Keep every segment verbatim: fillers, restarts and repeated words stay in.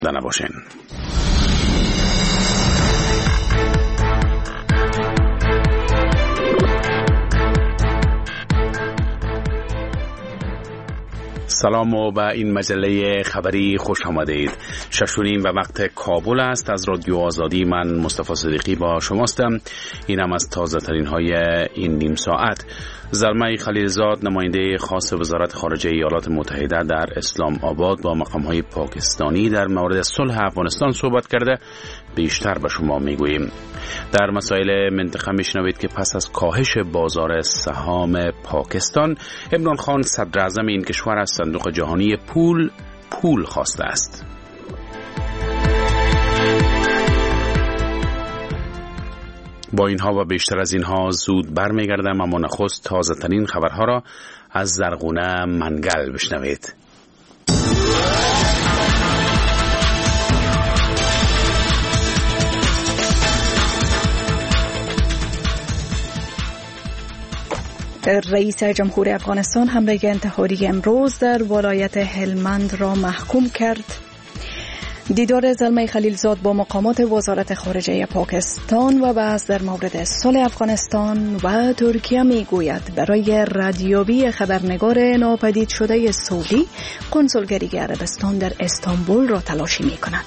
نباشین. سلام و به این مجله خبری خوش آمدید. شش و نیم و وقت کابل است. از رادیو آزادی من مصطفی صدیقی با شماستم. اینم از تازه ترین های این نیم ساعت. زلمه خلیلزاد نماینده خاص وزارت خارجه ایالات متحده در اسلام آباد با مقام های پاکستانی در مورد صلح افغانستان صحبت کرده. بیشتر به شما میگوییم. در مسائل منطقه میشنوید که پس از کاهش بازار سهام پاکستان، عمران خان صدر اعظم این کشور از صندوق جهانی پول پول خواسته است. با اینها و بیشتر از اینها زود برمیگردم، اما نخست تازه ترین خبرها را از زرغونه منگل بشنوید. رئیس جمهور افغانستان حمله انتحاری امروز در ولایت هلمند را محکوم کرد. دیدار زلمه خلیلزاد با مقامات وزارت خارجه پاکستان و بحث در مورد صلح افغانستان و ترکیه میگوید برای ردیابی خبرنگار ناپدید شده سعودی، کنسولگری عربستان در استانبول را تلاشی می کند.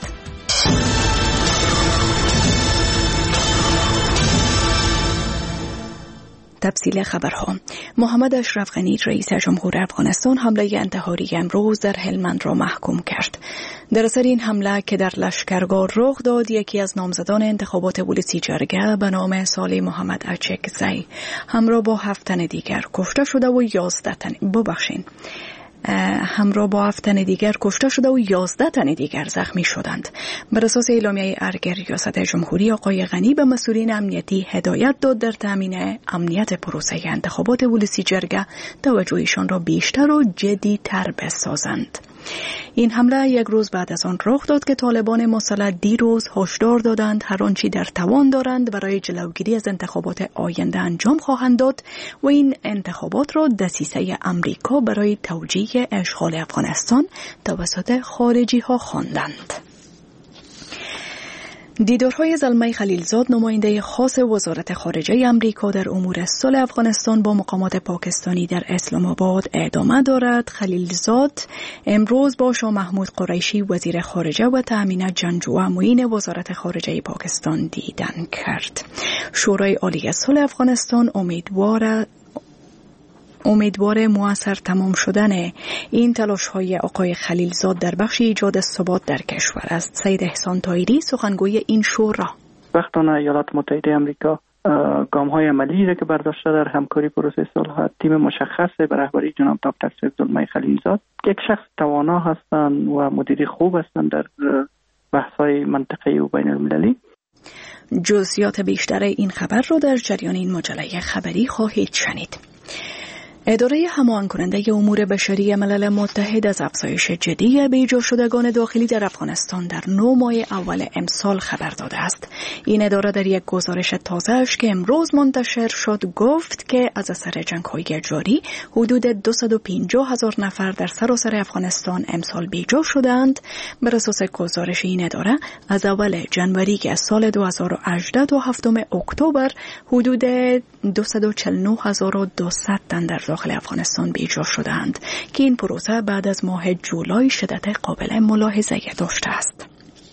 تفصیل خبرها. محمد اشرف غنی رئیس جمهور افغانستان حمله انتحاری امروز در هلمند را محکوم کرد. در اثر این حمله که در لشکرگاه رخ داد، یکی از نامزدان انتخابات ولسی جرگه به نام صالح محمد اچکزی همراه با هفت تن دیگر کشته شده و یازده تن ببخشید همراه با هفت تن دیگر کشته شده و یازده تن دیگر زخمی شدند. بر اساس اعلامیه ارگ ریاست جمهوری، آقای غنی به مسئولین امنیتی هدایت داد در تامین امنیت پروسه انتخابات ولسی جرگه توجهشان را بیشتر و جدی‌تر بسازند. این حمله یک روز بعد از آن رخ داد که طالبان مسلح دیروز هشدار دادند هر آنچه در توان دارند برای جلوگیری از انتخابات آینده انجام خواهند داد و این انتخابات را دسیسه امریکا برای توجیه اشغال افغانستان توسط خارجی ها خواندند. دیدارهای زلمه خلیلزاد نماینده خاص وزارت خارجه امریکا در امور صلح افغانستان با مقامات پاکستانی در اسلام آباد ادامه دارد. خلیلزاد امروز با شاه محمود قریشی وزیر خارجه و تأمین جنگجو معین وزارت خارجه پاکستان دیدن کرد. شورای عالی صلح افغانستان امیدوار امیدوار موثر تمام شدن این تلاش‌های آقای خلیلزاد در بخش ایجاد ثبات در کشور است. سید احسان طاهری سخنگوی این شورا: وقتانه ایالات متحده آمریکا گام‌های عملی را که برداشته در همکاری پروسه صلح، تیم مشخص به رهبری جناب دکتر سید زلمه خلیلزاد که یک شخص توانا هستند و مدیر خوب هستند در بحث‌های منطقه‌ای و بین‌المللی. جزئیات بیشتر این خبر را در جریان این مجله خبری خواهید شنید. اداره هماهنگ کننده امور بشری ملل متحد از افزایش جدی بیجا شدگان داخلی در افغانستان در نه ماه اول امسال خبر داده است. این اداره در یک گزارش تازه‌اش که امروز منتشر شد گفت که از اثر جنگ‌های جاری حدود دویست و پنجاه هزار نفر در سراسر افغانستان امسال بیجا شدند. بر اساس گزارش این اداره از اول جنوری که سال دو هزار و هجده تا هفتم اکتبر حدود دویست و چهل و نه هزار و دویست تن در داخل افغانستان بیجا شدند که این پروسه بعد از ماه جولای شدت قابل ملاحظه داشته است.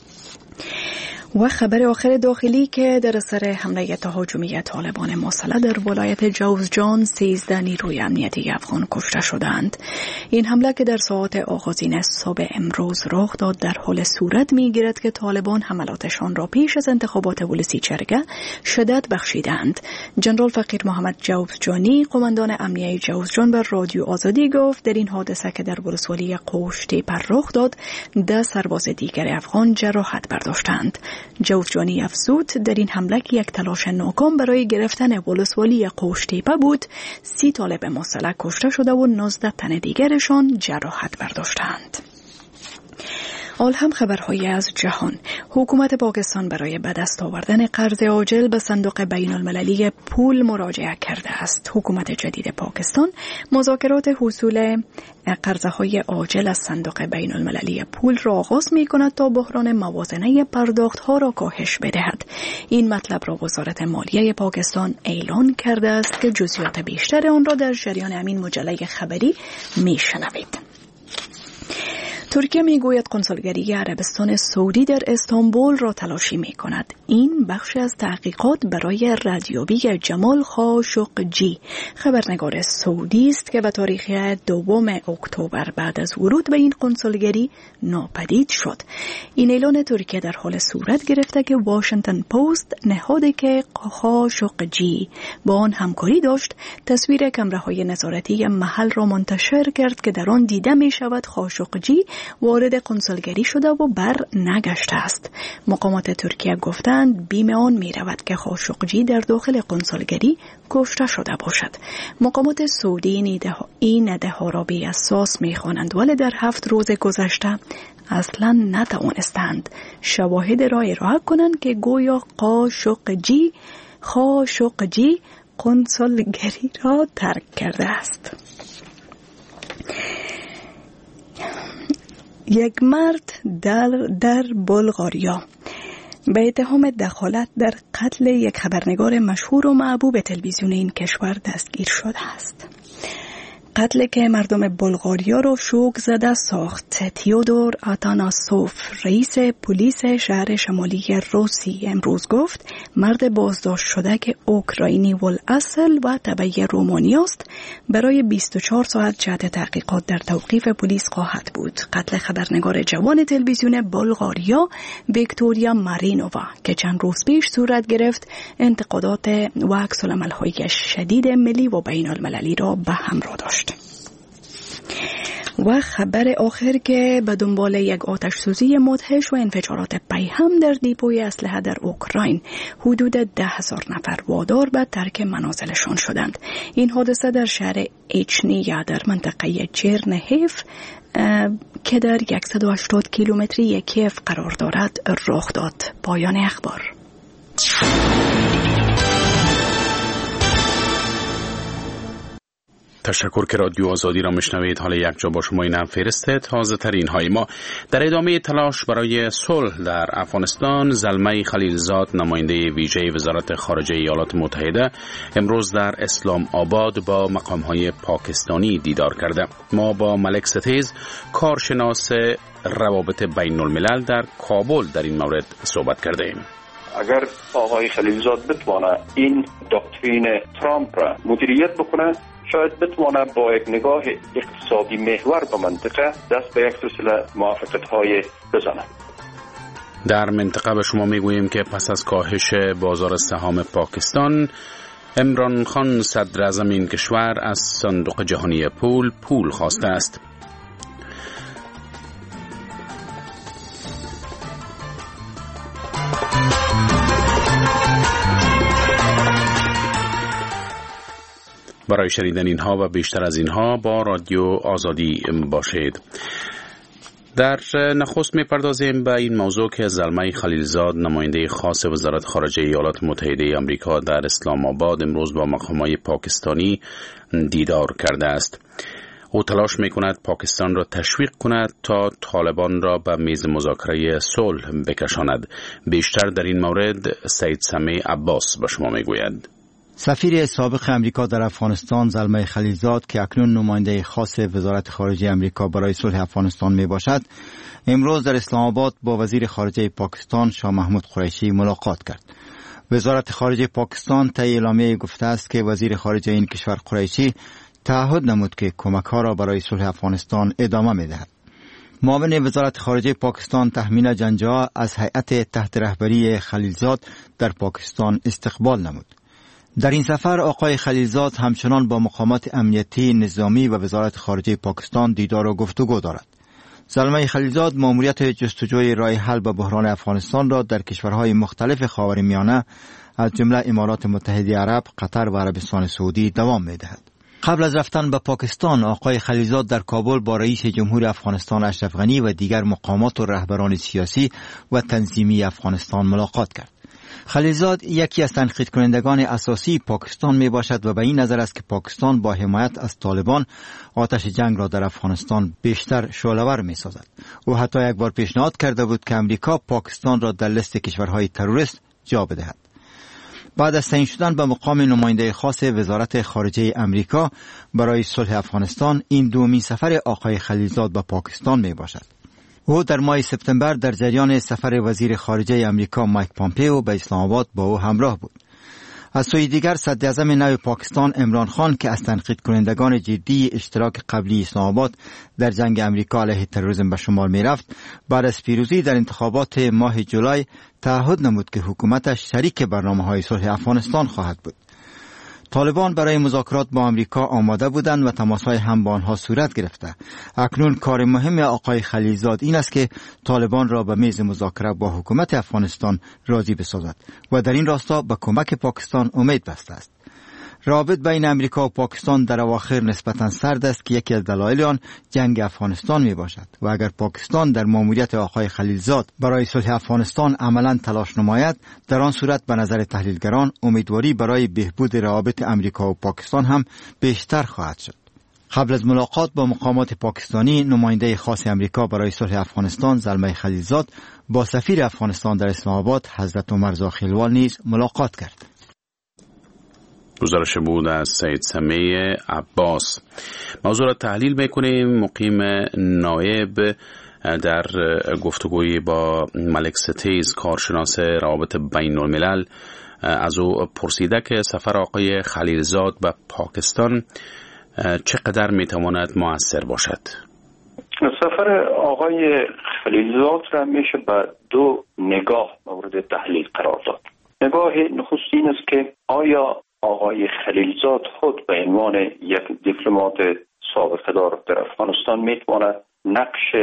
و خبر آخر داخلی که در اثر حمله تهاجمی طالبان مسلح در ولایت جوزجان سیزده نیروی امنیتی افغان کشته شدند. این حمله که در ساعات آغازین صبح امروز رخ داد در حال صورت می‌گیرد که طالبان حملاتشان را پیش از انتخابات ولسی جرگه شدت بخشیدند. جنرال فقیر محمد جوزجانی قماندان امنیه جوزجان بر رادیو آزادی گفت در این حادثه که در ولسوالی قوشتیپه رخ داد ده سرباز دیگر افغان جراحت برداشتند. جوزجانی افزود در این حمله که یک تلاش ناکام برای گرفتن ولسوالی قوشتیپه بود، سی طالب مسلح کشته شده و نوزده تن دیگرشان جراحت برداشتند. حال هم خبرهایی از جهان. حکومت پاکستان برای به دست آوردن قرض عاجل به صندوق بین المللی پول مراجعه کرده است. حکومت جدید پاکستان مذاکرات حصول قرضهای عاجل از صندوق بین المللی پول را آغاز می کند تا بحران موازنه پرداخت ها را کاهش بدهد. این مطلب را وزارت مالیه پاکستان اعلان کرده است که جزئیات بیشتر آن را در جریان همین مجله خبری می شنوید. ترکیه میگوید کنسولگری عربستان سعودی در استانبول را تلاشی می کند. این بخش از تحقیقات برای ردیابی جمال خاشقجی، خبرنگار سعودی است که به تاریخ دوم اکتبر بعد از ورود به این کنسولگری ناپدید شد. این اعلان ترکیه در حال صورت گرفته که واشنگتن پست نهادی که خاشقجی با آن همکاری داشت تصویر کامراهای نظارتی محل را منتشر کرد که در آن دیده می شود خاشقجی وارد کنسولگری شده و بر نگشته است. مقامات ترکیه گفتند بیم آن می رود که خاشقجی در داخل کنسولگری کشته شده باشد. مقامات سعودی این ادعا را بی اساس می خوانند، ولی در هفت روز گذشته اصلا نتوانستند شواهد را ارائه کنند که گویا خاشقجی خاشقجی کنسولگری را ترک کرده است. یک مرد در, در بلغاریا به اتهام دخالت در قتل یک خبرنگار مشهور و محبوب تلویزیون این کشور دستگیر شده است. قتل که مردم بلغاریا را شوک زده ساخت. تیودور آتاناسوف، رئیس پلیس شهر شمالی روسی، امروز گفت مرد بازداشت شده که اوکراینی والاصل و تبعی رومانی است برای بیست و چهار ساعت جهت تحقیقات در توقیف پلیس خواهد بود. قتل خبرنگار جوان تلویزیون بلغاریا ویکتوریا مارینووا که چند روز پیش صورت گرفت انتقادات و عکس‌العمل‌های شدید ملی و بین المللی را به همراه داشت. و خبر آخر که به دنبال یک آتش سوزی مدهش و انفجارات پیهم در دیپوی اسلحه در اوکراین حدود ده هزار نفر وادار به ترک منازلشان شدند. این حادثه در شهر اچنیا در منطقه چرنهیف که در صد و هشتاد کیلومتری کیف قرار دارد رخ داد. پایان اخبار. تشکر که رادیو آزادی را مشنوید. حالا یک جا با شما اینم فرسته تازه ترین های ما. در ادامه تلاش برای صلح در افغانستان، زلمه خلیلزاد نماینده ویژه وزارت خارجه ایالات متحده امروز در اسلام آباد با مقام های پاکستانی دیدار کرده. ما با ملک ستیز کارشناس روابط بین الملل در کابل در این مورد صحبت کرده ایم. اگر آقای خلیلزاد بتوانه این دکترین ترامپ را مدیریت بکنه، شاید بتوانه با یک نگاه اقتصادی محور به منطقه دست به یک سلسله موافقت‌های بزنه. در منطقه به شما میگوییم که پس از کاهش بازار سهام پاکستان، عمران خان صدر اعظم این کشور از صندوق جهانی پول پول خواسته است. برای شنیدن اینها و بیشتر از اینها با رادیو آزادی باشید. در نخست می‌پردازیم به این موضوع که زلمه خلیلزاد نماینده خاص وزارت خارجه ایالات متحده آمریکا در اسلام آباد امروز با مقام‌های پاکستانی دیدار کرده است. او تلاش می‌کند پاکستان را تشویق کند تا طالبان را به میز مذاکره صلح بکشاند. بیشتر در این مورد سید سمیع عباس به شما می‌گوید. سفیر سابق امریکا در افغانستان زلمه خلیلزاد که اکنون نماینده خاص وزارت خارجه امریکا برای صلح افغانستان می باشد، امروز در اسلام آباد با وزیر خارجه پاکستان شاه محمود قریشی ملاقات کرد. وزارت خارجه پاکستان طی اعلامیه گفته است که وزیر خارجه این کشور قریشی تعهد نمود که کمک‌ها را برای صلح افغانستان ادامه می دهد. معاون وزارت خارجه پاکستان تهمینه جنجا از هیئت تحت رهبری خلیلزاد در پاکستان استقبال نمود. در این سفر آقای خلیلزاد همچنان با مقامات امنیتی، نظامی و وزارت خارجه پاکستان دیدار و گفتگو دارد. زلمه خلیلزاد مأموریت جستجوی راه حل به بحران افغانستان را در کشورهای مختلف خاورمیانه از جمله امارات متحده عرب، قطر و عربستان سعودی دوام می‌دهد. قبل از رفتن به پاکستان، آقای خلیلزاد در کابل با رئیس جمهور افغانستان اشرف غنی و دیگر مقامات و رهبران سیاسی و تنظیمی افغانستان ملاقات کرد. خلیلزاد یکی از تنقید کنندگان اساسی پاکستان می باشد و به این نظر است که پاکستان با حمایت از طالبان آتش جنگ را در افغانستان بیشتر شعله‌ور می سازد. او حتی یک بار پیشنهاد کرده بود که امریکا پاکستان را در لیست کشورهای تروریست جا بدهد. بعد از تعیین شدن به مقام نماینده خاص وزارت خارجه امریکا برای صلح افغانستان، این دومین سفر آقای خلیلزاد به پاکستان می باشد. او در ماه سپتامبر در جریان سفر وزیر خارجه امریکا مایک پامپئو به اسلام آباد با او همراه بود. از سوی دیگر صدر اعظم نو پاکستان عمران خان که از تنقید کنندگان جدی اشتراک قبلی اسلام آباد در جنگ امریکا علیه تروریسم به شمار می رفت، بعد از پیروزی در انتخابات ماه جولای تعهد نمود که حکومتش شریک برنامه‌های صلح افغانستان خواهد بود. طالبان برای مذاکرات با امریکا آماده بودند و تماس‌های هم با آنها صورت گرفته. اکنون کار مهم آقای خلیلزاد این است که طالبان را به میز مذاکره با حکومت افغانستان راضی بسازد و در این راستا به کمک پاکستان امید بسته است. رابط بین امریکا و پاکستان در اواخر نسبتاً سرد است که یکی از دلایل آن جنگ افغانستان می باشد و اگر پاکستان در ماموریت آقای خلیلزاد برای صلح افغانستان عملاً تلاش نماید، در آن صورت به نظر تحلیلگران امیدواری برای بهبود روابط امریکا و پاکستان هم بیشتر خواهد شد. قبل از ملاقات با مقامات پاکستانی، نماینده خاص امریکا برای صلح افغانستان زلمه خلیلزاد با سفیر افغانستان در اسلام آباد حضرت عمر زاخیلوال نیز ملاقات کرد. گزارش بود از سید سمیع عباس. موضوع را تحلیل میکنیم. مقیم نایب در گفتگوی با ملک ستیز کارشناس روابط بین الملل از او پرسیده که سفر آقای خلیلزاد به پاکستان چقدر میتواند مؤثر باشد؟ سفر آقای خلیلزاد را میشه به دو نگاه مورد تحلیل قرار داد. نگاه نخستین است که آیا آقای خلیلزاد خود به عنوان یک دیپلمات سابقه‌دار در افغانستان میتواند نقش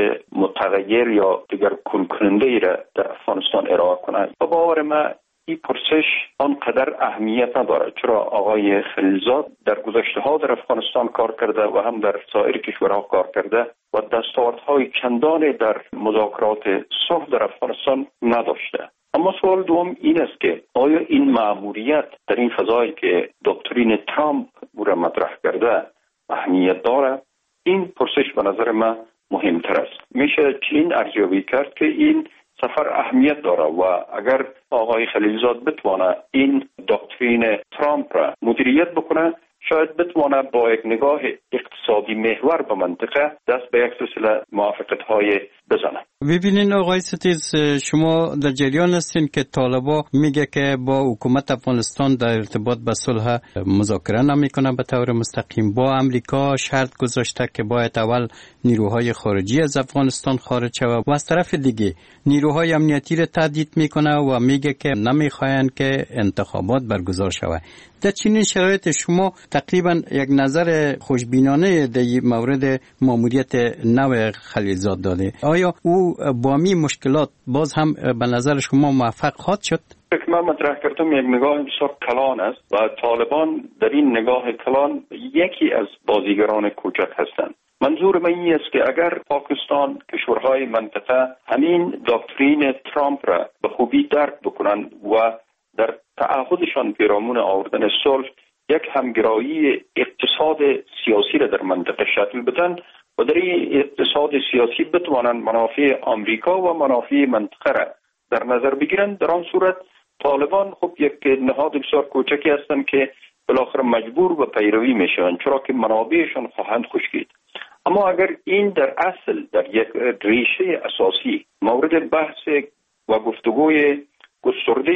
متغیر یا دیگر کنکننده را در افغانستان ارائه کند؟ و باور من این پرسش آنقدر اهمیت ندارد، چرا آقای خلیلزاد در گذشته ها در افغانستان کار کرده و هم در سایر کشورها کار کرده و دستاوردهای چندانی در مذاکرات صلح در افغانستان نداشته. اما سوال دوم این است که آیا این مأموریت در این فضایی که دکترین ترامپ او را مطرح کرده اهمیت داره؟ این پرسش به نظر من مهمتر است. میشه چنین ارزیابی کرد که این سفر اهمیت داره و اگر آقای خلیلزاد بتوانه این دکترین ترامپ را مدیریت بکنه، شاید بتوانه با یک نگاه اقتصادی محور به منطقه دست به یک سلسله موافقت‌های بزنه. ببینین آقای ستیز، شما در جریان هستین که طالبا میگه که با حکومت افغانستان در ارتباط به صلح مذاکره نمیکنه به طور مستقیم. با امریکا شرط گذاشته که باید اول نیروهای خارجی از افغانستان خارج شود و از طرف دیگه نیروهای امنیتی را تهدید میکنه و میگه که نمیخواین که انتخابات برگزار شود. در چنین شرایط شما تقریبا یک نظر خوشبینانه در مورد ماموریت نو خلیلزاد داده. آیا او با می مشکلات باز هم به نظر شما موفق خواهد شد؟ فکر من مطرح کردم یک نگاه بسیار کلان است و طالبان در این نگاه کلان یکی از بازیگران کوچک هستند. منظور من این است که اگر پاکستان، کشورهای منطقه همین دکترین ترامپ را به خوبی درک بکنند و در تعهدشان پیرامون آوردن صلح یک همگرایی اقتصاد سیاسی را در منطقه شکل بدن و در این اقتصاد سیاسی بتوانند منافع آمریکا و منافع منطقه را در نظر بگیرند، در آن صورت طالبان خب یک نهاد بسیار کوچکی هستند که بالاخره مجبور به پیروی میشوند، چرا که منابعشان خواهند خشکید. اما اگر این در اصل در یک ریشه اساسی مورد بحث و گفتگوی گسترده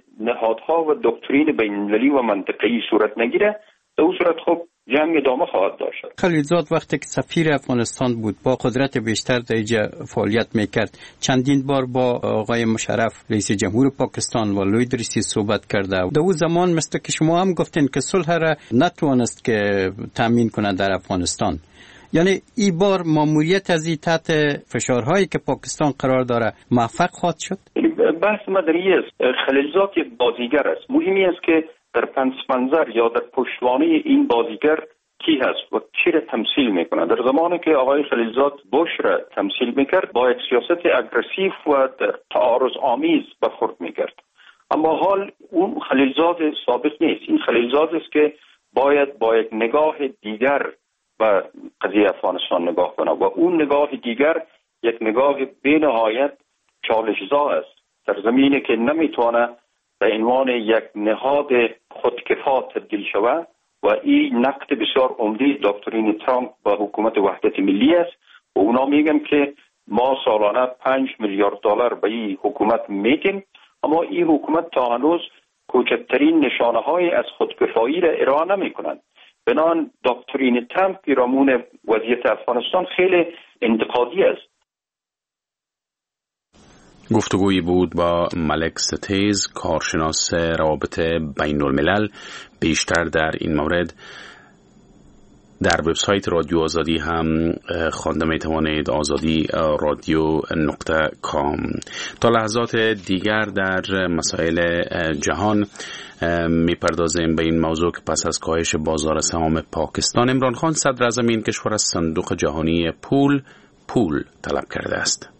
نهادها و دکترین بین‌المللی و منطقه‌ای صورت نگیره، در اون صورت خب جنگ ادامه خواهد داشت. خلیلزاد وقتی که سفیر افغانستان بود با قدرت بیشتر در اینجا فعالیت میکرد، چندین بار با آقای مشرف رئیس جمهور پاکستان و لوی دریسی صحبت کرده. در اون زمان مثل که شما هم گفتین که صلح را نتوانست که تامین کنه در افغانستان. یعنی این بار ماموریت از این تحت فشارهایی که پاکستان قرار داره موفق خواهد شد؟ بحث مدنی است. خلیلزاد یک بازیگر است. مهمی است که در پس منظر یا در پشتوانه این بازیگر کی هست و چی را تمثیل میکنه. در زمانی که آقای خلیلزاد بوش را تمثیل میکرد با یک سیاست اگریسیو و تعارض آمیز برخورد میکرد، اما حال اون خلیلزاد سابق نیست. این خلیلزاد است که باید با یک نگاه دیگر به قضیه افغانستان نگاه کنه و اون نگاه دیگر یک نگاه بی نهایت چالش‌زا است در زمینی که نمیتونه به عنوان یک نهاد خودکفا تبدیل شود و این نقد بسیار عمده دکترین ترامپ با حکومت وحدت ملی است و اونا میگن که ما سالانه پنج میلیارد دلار به این حکومت میدیم، اما این حکومت تا هنوز کوچکترین نشانه های از خودکفایی را ارائه نمی کنند. بنابراین دکترین ترامپ پیرامون وضعیت افغانستان خیلی انتقادی است. گفتگویی بود با ملک ستیز، کارشناس روابط بین الملل. بیشتر در این مورد در وبسایت رادیو آزادی هم خوانده می توانید، آزادی رادیو نقطه کام. تا لحظات دیگر در مسائل جهان می پردازیم به این موضوع که پس از کاهش بازار سهام پاکستان، عمران خان صدر اعظم این کشور از صندوق جهانی پول پول طلب کرده است.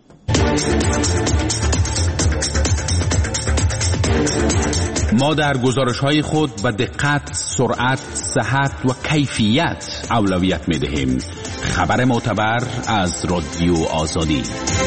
ما در گزارش‌های خود به دقت، سرعت، صحت و کیفیت اولویت می‌دهیم. خبر معتبر از رادیو آزادی.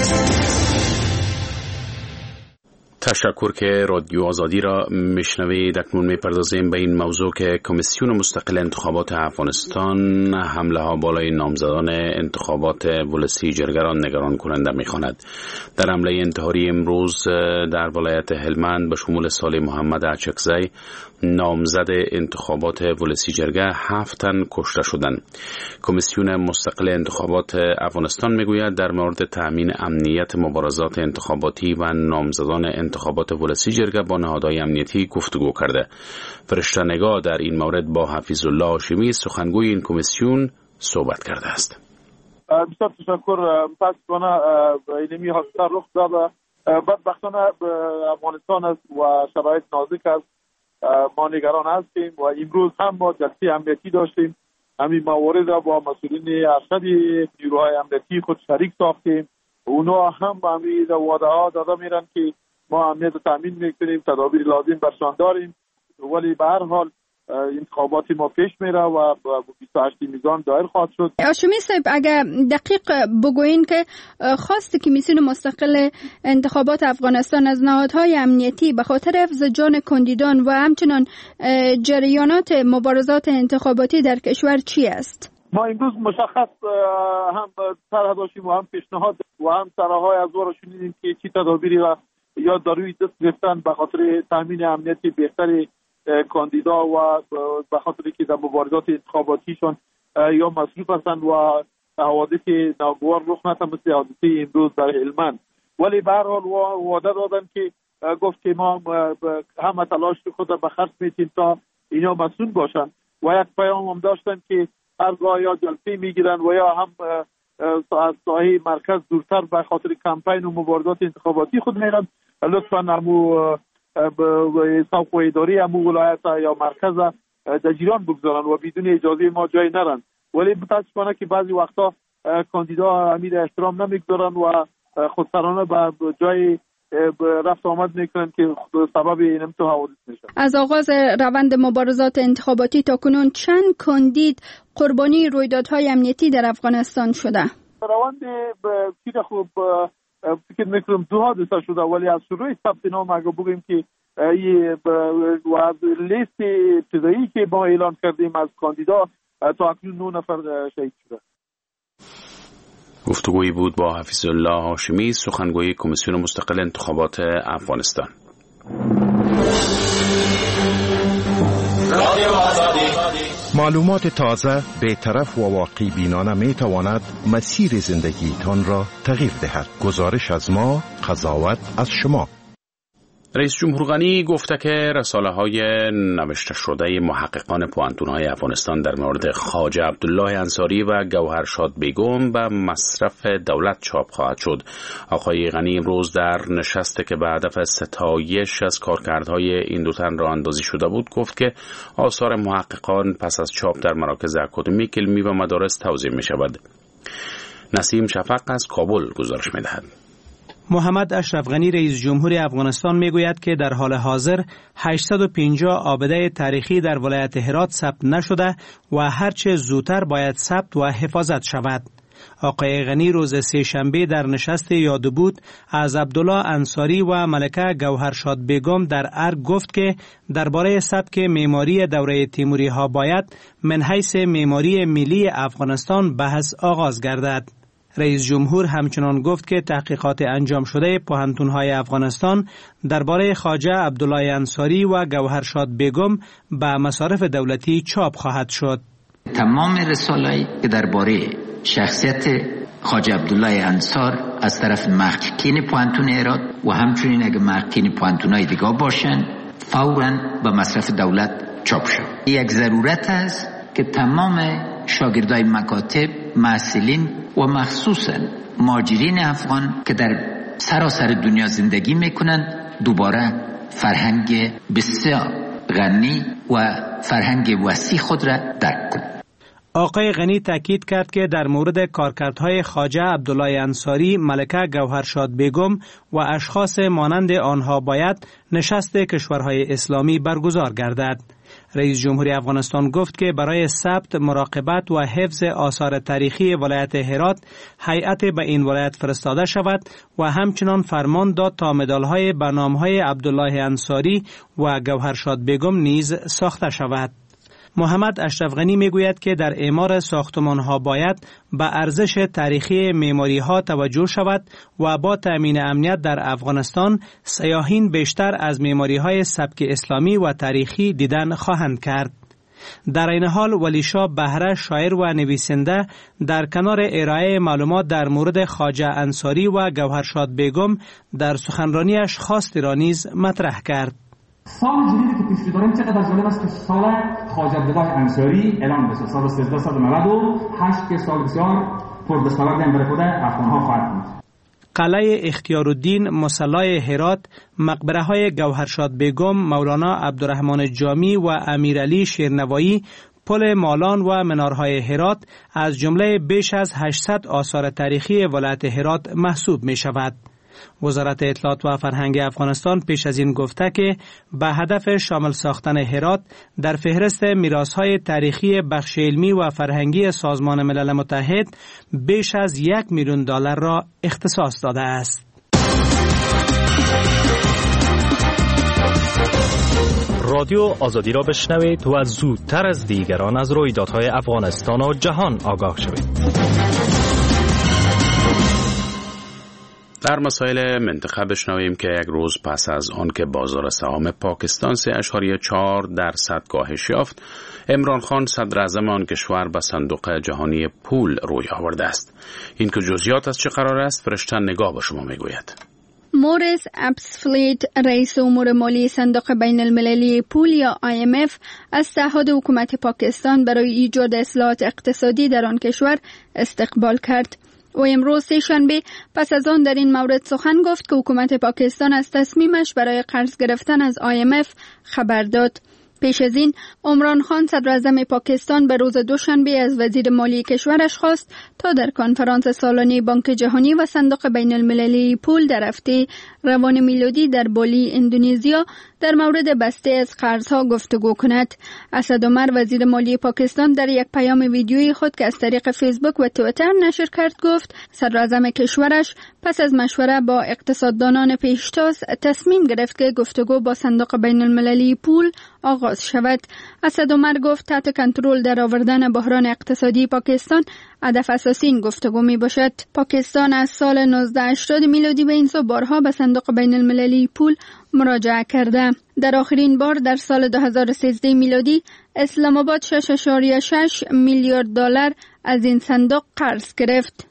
تشکر که رادیو آزادی را میشنوید. اکنون میپردازیم به این موضوع که کمیسیون مستقل انتخابات افغانستان حمله ها بالای نامزدان انتخابات ولسی جرگران نگران کننده میخواند. در حمله انتحاری امروز در ولایت هلمند به شمول صالح محمد اچکزی نامزد انتخابات ولسی جرگه هفت تن کشته شدند. کمیسیون مستقل انتخابات افغانستان میگوید در مورد تأمین امنیت مبارزات انتخاباتی و نامزدان انتخابات ولسی جرگه با نهادهای امنیتی گفتگو کرده. فرشته‌نگار در این مورد با حفیظ الله هاشمی، سخنگوی این کمیسیون، صحبت کرده است. بسیار تشکر. پس کنه اینمی حادثه رخ داده بدبختانه افغانستان است و شرایط نازک است. ما نگران هستیم و امروز هم ما جلسه امنیتی داشتیم. همین موارد را با مسئولین ارشد نیروهای امنیتی خود شریک ساختیم. اونا هم با همین وعده ها داده میرن که ما امنیت تامین میکنیم، تدابیر لازم برشان داریم، ولی به هر حال انتخابات ما پیش میره و بیست و هشت میزان دایر خواهد شد. هاشمی صاحب، اگر دقیق بگوین که خواست کمیسیون مستقل انتخابات افغانستان از نهادهای امنیتی به خاطر حفظ جان کاندیدان و همچنان جریانات مبارزات انتخاباتی در کشور چی است؟ ما امروز مشخص هم طرح داشتیم و هم پیشنهاد و هم طرح‌های از وارا شنیدیم که چی تدابیری را یا داروی دست گرفتن به خاطر تامین امنیتی بهتری کاندیدا و به خاطر که در مبارزات انتخاباتیشون یا مصروف هستند و حوادث ناگوار رخ ندهد مثل حادثه امروز در هلمند. ولی به هر حال وعده دادن که گفت که ما همه تلاش خود را به خرج میتیم تا اینا مسئول باشن و یک پیام هم داشتن که هرگاه یا جلسه میگیرن و یا هم از ساحه مرکز دورتر به خاطر کمپین و مبارزات انتخاباتی خود میرن، لطفا همو به سوق و اداری همو ولایت یا مرکز در جریان بگذارن و بدون اجازه ما جای نرن. ولی متاسفانه که بعضی وقتا کاندیدا امیر احترام نمیگذارن و خودسرانه به جای رفت آمد میکنن که سبب این تو حوادث میشن. از آغاز روند مبارزات انتخاباتی تا کنون چند کاندید قربانی رویدادهای امنیتی در افغانستان شده؟ روند چیز خوب فکر میکنم دو حادثه شده، ولی از شروع ثبت نام اگه بگیم که و از لیست ابتدایی که ما اعلان کردیم از کاندیدا تا اکنون نه نفر شهید شده. گفتگویی بود با حفیظ الله هاشمی، سخنگوی کمیسیون مستقل انتخابات افغانستان. معلومات تازه، بی‌طرف و واقعی بینانه می تواند مسیر زندگیتان را تغییر دهد. گزارش از ما، قضاوت از شما. رئیس جمهور غنی گفته که رساله‌های نوشته شده محققان پوهنتون‌های افغانستان در مورد خواجه عبدالله انصاری و گوهرشاد بیگم به مصرف دولت چاپ خواهد شد. آقای غنی امروز در نشستی که به هدف ستایش از کارکردهای این دو تن راه اندازی شده بود گفت که آثار محققان پس از چاپ در مراکز اکادمیک، علمی و مدارس توزیع می شود. نسیم شفق از کابل گزارش می دهد. محمد اشرف غنی رئیس جمهور افغانستان میگوید که در حال حاضر هشتصد و پنجاه آبده تاریخی در ولایت هرات ثبت نشده و هرچه زودتر باید ثبت و حفاظت شود. آقای غنی روز سه شنبه در نشست یاد بود از عبدالله انصاری و ملکه گوهرشاد بیگم در ارگ گفت که درباره سبک معماری دوره تیموری ها باید من حیث معماری ملی افغانستان بحث آغاز گردد. رئیس جمهور همچنان گفت که تحقیقات انجام شده پوهنتون‌های افغانستان درباره خواجه عبدالله انصاری و گوهرشاد بیگم به مصارف دولتی چاپ خواهد شد. تمام رساله‌ای که درباره شخصیت خواجه عبدالله انصار از طرف محققین پوهنتون هرات و همچنین اگه محققین پوهنتون‌های دیگه باشن فوراً به مصرف دولت چاپ شد. یک ضرورت است که تمام شاگردای مکاتب، محصلین و مخصوصاً مهاجرین افغان که در سراسر دنیا زندگی میکنن دوباره فرهنگ بسیار غنی و فرهنگ وسیع خود را درک کنند. آقای غنی تاکید کرد که در مورد کارکردهای خواجه عبدالله انصاری، ملکه گوهرشاد بیگم و اشخاص مانند آنها باید نشست کشورهای اسلامی برگزار گردد. رئیس جمهوری افغانستان گفت که برای ثبت، مراقبت و حفظ آثار تاریخی ولایت هرات هیئت به این ولایت فرستاده شود و همچنان فرمان داد تا مدال‌های به نام‌های عبدالله انصاری و گوهرشاد بیگم نیز ساخته شود. محمد اشرف غنی میگوید که در اعمار ساختمان‌ها باید به ارزش تاریخی معماری‌ها توجه شود و با تأمین امنیت در افغانستان سیاحین بیشتر از معماری‌های سبک اسلامی و تاریخی دیدن خواهند کرد. در این حال ولیشاه بهره، شاعر و نویسنده، در کنار ارائه معلومات در مورد خواجه انصاری و گوهرشاد بیگم در سخنرانیش خواستی را نیز مطرح کرد. سال جدیدی که پیش داریم چقدر جالب است که سال خواجه عبدالله انصاری اعلام بشه، سال سیزده صد و نود و هشت که سال بسیار پربسمت هم برای خود افغان‌ها خواهد بود. قلعه اختیارالدین، مصلی هرات، مقبره های گوهرشاد بیگم، مولانا عبدالرحمن جامی و امیرعلی شیرنوایی، پل مالان و منارهای هرات از جمله بیش از هشتصد آثار تاریخی ولایت هرات محسوب می شود. وزارت اطلاعات و فرهنگ افغانستان پیش از این گفته که به هدف شامل ساختن هرات در فهرست میراث‌های تاریخی بخش علمی و فرهنگی سازمان ملل متحد بیش از یک میلیون دلار را اختصاص داده است. رادیو آزادی را بشنوید و زودتر از دیگران از رویدادهای افغانستان و جهان آگاه شوید. در مسائل منطقه بشنویم که یک روز پس از آن که بازار سهام پاکستان سه اشاریه چهار درصد کاهش یافت، عمران خان صدر اعظم آن کشور به صندوق جهانی پول روی آورده است. این که جزئیات از چه قرار است، فرشته نگاه به شما میگوید. موریس ابسفلید، رئیس امور مالی صندوق بین المللی پول یا آی ام اف، از تعهد حکومت پاکستان برای ایجاد اصلاحات اقتصادی در آن کشور استقبال کرد. و امروز سه‌شنبه پس از آن در این مورد سخن گفت که حکومت پاکستان از تصمیمش برای قرض گرفتن از آی ام اف خبر داد. پیش از این عمران خان صدر اعظم پاکستان به روز دوشنبه از وزیر مالی کشورش خواست تا در کنفرانس سالانه بانک جهانی و صندوق بین المللی پول در هفته روان میلادی در بالی اندونزیا در مورد بسته از قرضها گفتگو کند. اسد عمر وزیر مالی پاکستان در یک پیام ویدیویی خود که از طریق فیسبوک و توییتر نشر کرد گفت صدر اعظم کشورش پس از مشوره با اقتصاددانان پیشتاز تصمیم گرفت که گفتگو با صندوق بین المللی پول آغاز شود. اسد عمر گفت تحت کنترل در آوردن بحران اقتصادی پاکستان هدف اساسی این گفتگو می باشد. پاکستان از سال نوزده هشتاد میلادی به این سو بارها به صندوق بین المللی پول مراجعه کرده. در آخرین بار در سال دو هزار و سیزده میلادی اسلام آباد شش اشاریه شش میلیارد دلار از این صندوق قرض گرفت.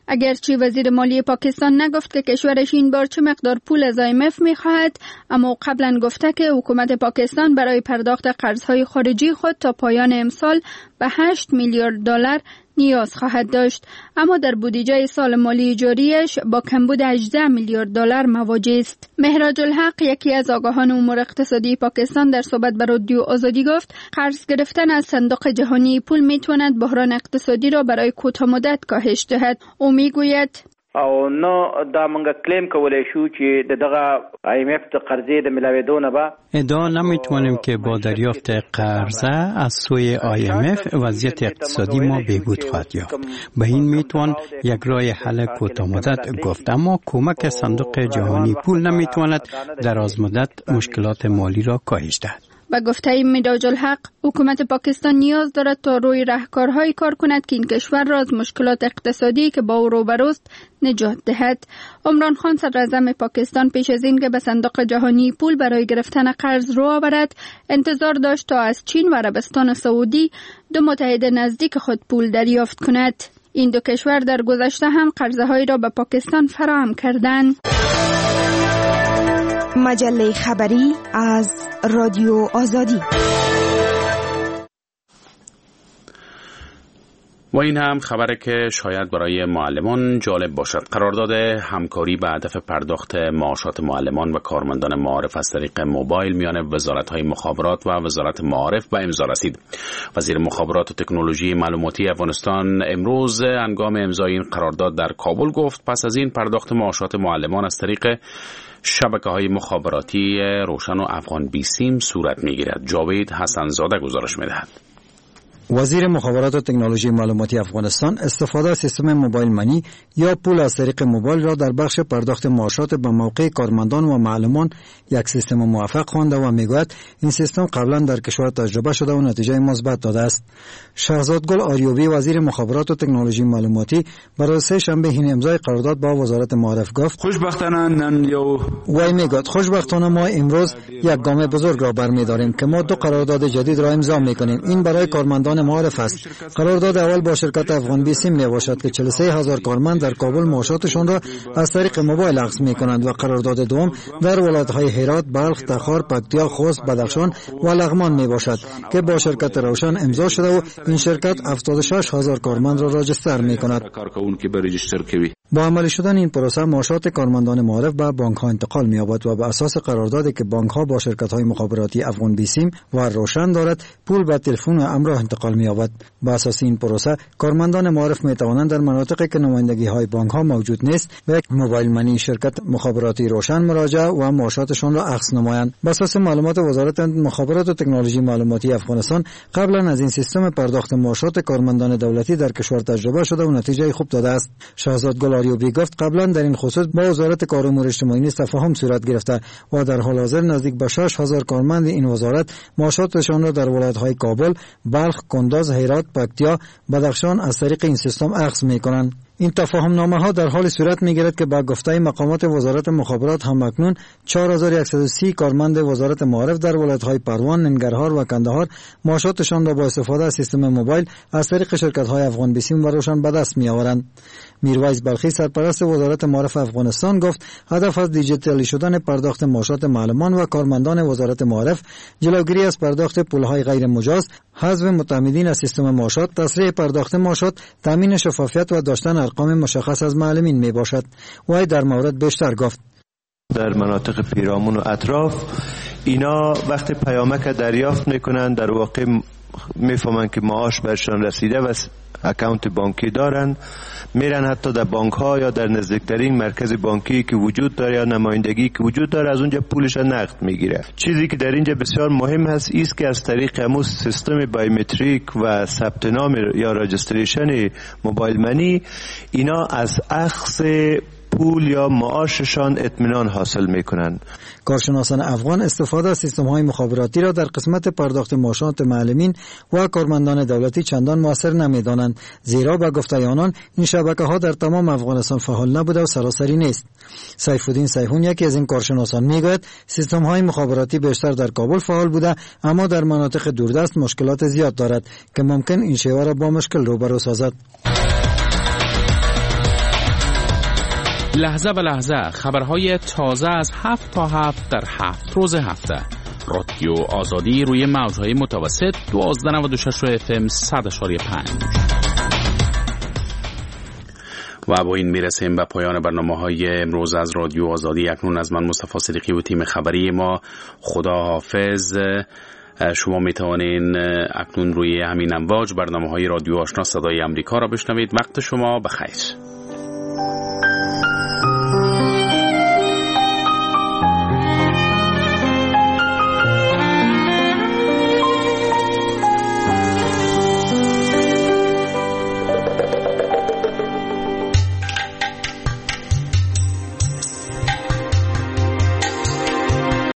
اگرچه وزیر مالی پاکستان نگفت که کشورش این بار چه مقدار پول از آی ام اف می‌خواهد، اما قبلا گفته که حکومت پاکستان برای پرداخت قرض‌های خارجی خود تا پایان امسال به هشت میلیارد دلار نیاز خواهد داشت، اما در بودجه سال مالی جاریش با کمبود هجده میلیارد دلار مواجه است. مهراج الحق، یکی از آگاهان امور اقتصادی پاکستان، در صحبت با رادیو آزادی گفت قرض گرفتن از صندوق جهانی پول میتواند بحران اقتصادی را برای کوتاه مدت کاهش دهد. او میگوید او نو دا منګه کلیم کولای شو چې دغه آی ام اف د قرضې د ملاوېدو نه به ادعا نمیتونیم که با دریافت قرضه از سوی آی ام اف وضعیت اقتصادی ما بهبود خواهد یافت. به این میتوان یک راه حل کوتاه مدت گفت، اما کمک صندوق جهانی پول نمیتواند در دراز مدت مشکلات مالی را کاهش دهد. با گفته مهراج الحق، حکومت پاکستان نیاز دارد تا روی راهکارهایی کار کند که این کشور را از مشکلات اقتصادی که با او روبروست نجات دهد. عمران خان، صدراعظم پاکستان، پیش از این که به صندوق جهانی پول برای گرفتن قرض رو آورد، انتظار داشت تا از چین و عربستان سعودی، دو متحد نزدیک خود، پول دریافت کند. این دو کشور در گذشته هم قرضه‌هایی را به پاکستان فراهم کردند. مجله خبری از رادیو آزادی. و این هم خبره که شاید برای معلمان جالب باشد. قرارداد همکاری به هدف پرداخت معاشات معلمان و کارمندان معارف از طریق موبایل میان وزارت‌های مخابرات و وزارت معارف به امضا رسید. وزیر مخابرات و تکنولوژی معلوماتی افغانستان امروز هنگام امضای این قرارداد در کابل گفت پس از این پرداخت معاشات معلمان از طریق شبکه‌های مخابراتی روشن و افغان بیسیم صورت می‌گیرد. جاوید حسنزاده گزارش می‌دهد. وزیر مخابرات و تکنولوژی معلوماتی افغانستان استفاده از سیستم موبایل منی یا پول از طریق موبایل را در بخش پرداخت معاشات به موقع کارمندان و معلمان یک سیستم موفق خوانده و میگوید این سیستم قبلا در کشور تجربه شده و نتیجه مثبت داده است. شهزاد گل آریوبی، وزیر مخابرات و تکنولوژی معلوماتی، برای سه شنبه این امضای قرارداد با وزارت معارف گفت خوشبختانه یو وای میگوید خوشبختانه ما امروز یک گام بزرگ را برمی‌داریم که ما دو قرارداد جدید را امضا می‌کنیم. این برای کارمندان معارف است. قرارداد اول با شرکت افغان بیسیم می باشد که چهل و سه هزار کارمند در کابل معاشاتشان را از طریق موبایل اخذ می کنند و قرارداد دوم در ولایت‌های هرات، بلخ، تخار، پکتیا، خوست، بدخشان و لغمان می باشد که با شرکت روشن امضا شده و این شرکت هفتاد و شش هزار کارمند را راجستر می کند. با عملی شدن این پروسه معاشات کارمندان معارف به بانک‌ها انتقال می‌یابد و بر اساس قراردادی که بانک‌ها با شرکت‌های مخابراتی افغان بیسیم و روشن دارد پول به تلفن و همراه انتقال می‌یابد. با اساس این پروسه کارمندان معارف می‌توانند در مناطقی که نمایندگی‌های بانک‌ها موجود نیست به یک موبایل منی شرکت مخابراتی روشن مراجعه و معاشاتشان را اخذ نمایند. بر اساس معلومات وزارت مخابرات و تکنولوژی معلوماتی افغانستان قبلا از این سیستم پرداخت معاشات کارمندان دولتی در کشور تجربه شده و نتیجه خوب داده است. شهزاد گل آریوبی گفت قبلا در این خصوص با وزارت کار و امور اجتماعی نیز تفاهم صورت گرفته و در حال حاضر نزدیک به شش هزار کارمند این وزارت معاشاتشان را در ولایت‌های کابل، بلخ، کنداز، هرات، پکتیا، بدخشان از طریق این سیستم اخذ می‌کنند. این تفاهم نامه ها در حال صورت می‌گیرد که با گفته مقامات وزارت مخابرات هم اکنون چهار هزار و صد و سی کارمند وزارت معارف در ولایت‌های پروان، ننگرهار و کندهار معاشاتشان را با استفاده از سیستم موبایل از طریق شرکت‌های افغان بیسیم و روشن به دست می‌آورند. میرویس بلخی، سرپرست وزارت معارف افغانستان، گفت هدف از دیجیتالی شدن پرداخت معاشات معلمان و کارمندان وزارت معارف جلوگیری از پرداخت پول‌های غیر مجاز، حذف متعمدین از سیستم معاشات، تسریع پرداخت معاشات، تامین شفافیت و داشتن ارقام مشخص از معلمین می باشد. و در مورد بیشتر گفت در مناطق پیرامون و اطراف اینا وقتی پیامک دریافت میکنن در واقع میفهمن که معاش برشان رسیده و اکانت بانکی دارن، میرن حتی در بانک ها یا در نزدیکترین مرکز بانکی که وجود داره یا نمایندگی که وجود داره از اونجا پولش نقد میگیره. چیزی که در اینجا بسیار مهم هست ایست که از طریق همون سیستم بایومتریک و ثبت نام یا رجستریشن موبایل منی اینا از اخذ پول یا معاششان اطمینان حاصل میکنن. کارشناسان افغان استفاده از سیستم‌های مخابراتی را در قسمت پرداخت معاشات معلمین و کارمندان دولتی چندان موثر نمی‌دانند، زیرا به گفته آنان این شبکه‌ها در تمام افغانستان فعال نبوده و سراسری نیست. سیف الدین سیحون، یکی از این کارشناسان، میگوید سیستم‌های مخابراتی بیشتر در کابل فعال بوده اما در مناطق دوردست مشکلات زیاد دارد که ممکن این شیوه را با مشکل روبرو سازد. لحظه به لحظه خبرهای تازه از هفت تا هفت در هفت روز هفته. رادیو آزادی روی موجهای متوسط دوازده نود و شش اف ام صد و پنج. و با این میرسیم به پایان برنامه های امروز از رادیو آزادی. اکنون از من مصطفی صدیقی و تیم خبری ما خدا حافظ. شما می توانین اکنون روی همین امواج برنامه های رادیو آشنا صدای امریکا را بشنوید. وقت شما بخیر.